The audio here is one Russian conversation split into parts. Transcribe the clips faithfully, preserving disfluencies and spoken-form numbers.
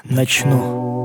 начну.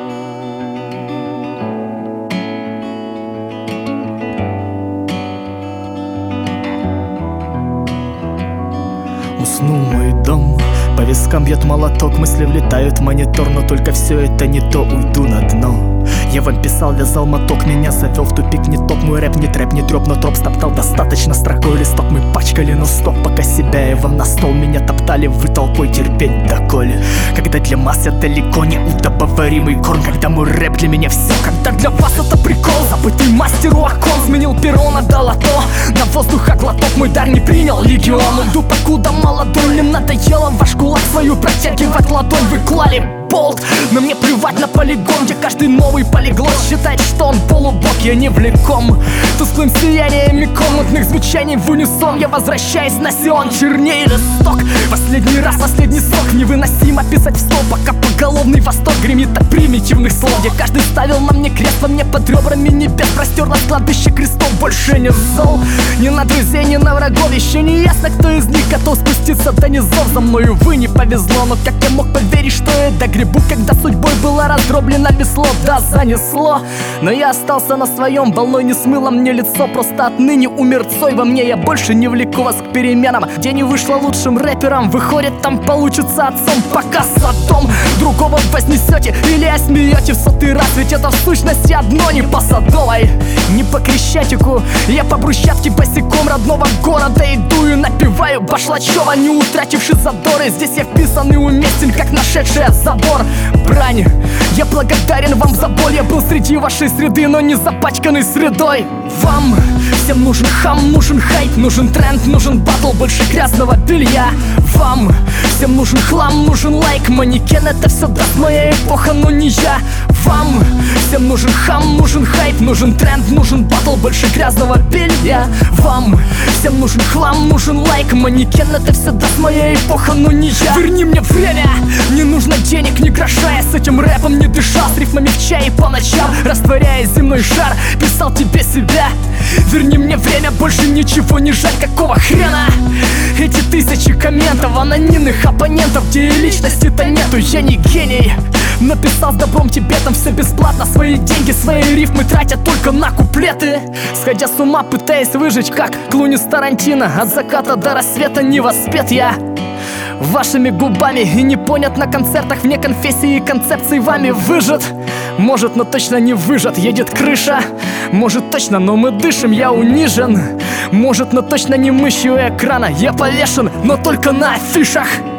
Уснул мой дом, по вискам бьет молоток, мысли влетают в монитор, но только все это не то, уйду на дно. Я вам писал, вязал моток, меня завел в тупик не топ. Мой рэп не трэп, не троп, но троп стоптал достаточно строкой листок. Мы пачкали, но стоп, пока себя и вам на стол. Меня топтали, вы толпой терпеть доколе. Когда для масс я далеко не удобоваримый корм. Когда мой рэп для меня все, когда для вас это прикол. Забытый мастеру окон, сменил перо на долото. На воздуха глоток, мой дар не принял легион. Уйду покуда молодой, мне надоело ваш кулак свою протягивать ладонь. Вы клали болт, но мне плевать на полигон, где каждый новый полиглот считает, что он полубог, я не влеком тусклым сиянием и комнатных звучаний в унисон. Я возвращаюсь на Сион, чернее листок. Последний раз, последний срок, невыносимо писать в стол, пока поголовный восторг гремит от примитивных слов, где каждый ставил на мне крест, во мне под ребрами небес простерлось кладбище крестов. Больше не зол, ни на друзей, ни на врагов. Еще не ясно, кто из них готов спуститься до низов. За мною, вы, не повезло, но как я мог поверить, что я догребу, когда судьбой была раздроблена без слов? Да, занесло, но я остался на своем, волной не смыло мне лицо. Просто отныне умер Цой во мне, я больше не влеку вас к переменам. Где не вышло лучшим рэпером, выходит, там получится отцом. Пока Содом другого вознесете или осмеете в сотый раз, ведь это в сущности одно. Не по Садовой, не по Крещатику, я по брусчатке босиком родного города иду и напеваю Башлачева, не утративший задоры. Здесь я вписан и уместен, как нашедший забор. Брань, я благодарен вам за боль. Я был среди вашей среды, но не запачканный средой. Вам всем нужен хам, нужен хайп, нужен тренд, нужен батл, больше грязного белья. Вам всем нужен хлам, нужен лайк, манекен, это все даст моя эпоха, но не я. Вам всем нужен хам, нужен хайп, нужен тренд, нужен батл, больше грязного белья. Вам всем нужен хлам, нужен лайк, манекен, это все даст моя эпоха, но не я. Верни мне время, не нужно денег, ни гроша. Я с этим рэпом не дышал, с рифмами в чае по ночам, растворяя земной шар, писал тебе себя. Верни мне время, больше ничего не жаль, какого хрена? Эти тысячи комментов, анонимных оппонентов, где и личности-то нету, я не гений. Написал с добром тебе там все бесплатно, свои деньги, свои рифмы тратят только на куплеты. Сходя с ума, пытаясь выжить, как Клуни с Тарантино. От заката до рассвета не воспет я вашими губами и не понят на концертах вне конфессии и концепции вами выжат. Может, но точно не выжат, едет крыша. Может, точно, но мы дышим, я унижен. Может, но точно не мышью экрана, я повешен, но только на афишах.